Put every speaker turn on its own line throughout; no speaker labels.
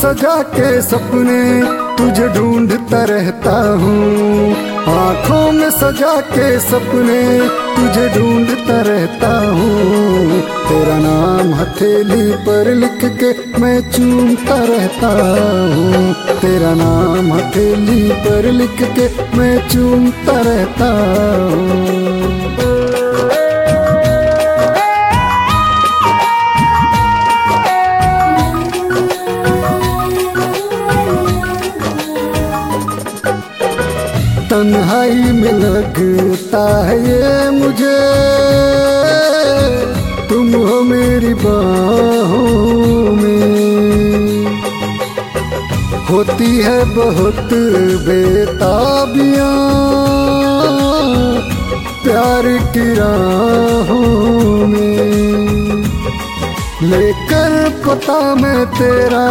सजा के सपने तुझे ढूंढता रहता हूँ। आँखों में सजा के सपने तुझे ढूंढता रहता हूँ। तेरा नाम हथेली पर लिख के मैं चूमता रहता हूँ। तेरा नाम हथेली पर लिख के मैं चूमता रहता हूँ। तन्हाई में लगता है ये मुझे, तुम हो मेरी बाहों में। होती है बहुत बेताबियां प्यार की राहों में। लेकर पता मैं तेरा,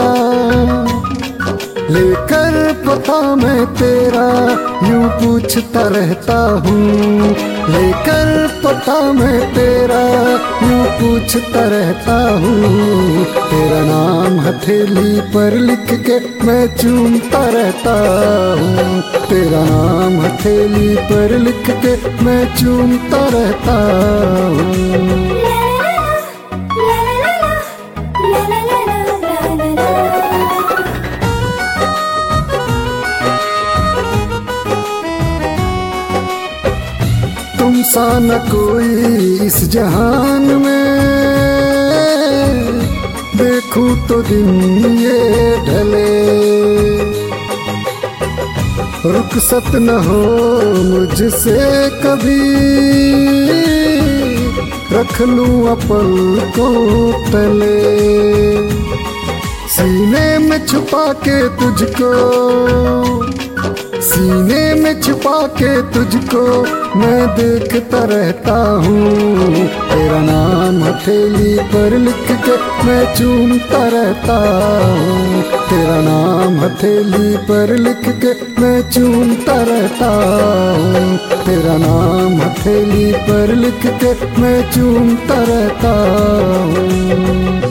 लेकर पता मैं तेरा यूं पूछता रहता हूँ। लेकर पता मैं तेरा यूं पूछता रहता हूँ। तेरा नाम हथेली पर लिख के मैं चूमता रहता हूँ। तेरा नाम हथेली पर लिख के मैं चूमता रहता हूँ। तुम सा न कोई इस जहान में, देखूं तो दिन ये ढले। रुखसत न हो मुझसे कभी, रख लूं अपल को तले। सीने में छुपा के तुझको, सीने में छुपा के तुझको मैं देखता रहता हूँ। तेरा नाम हथेली पर लिख के मैं चूमता रहता हूँ। तेरा नाम हथेली पर लिख के मैं चूमता रहता हूँ। तेरा नाम हथेली पर लिख के मैं चूमता रहता हूँ।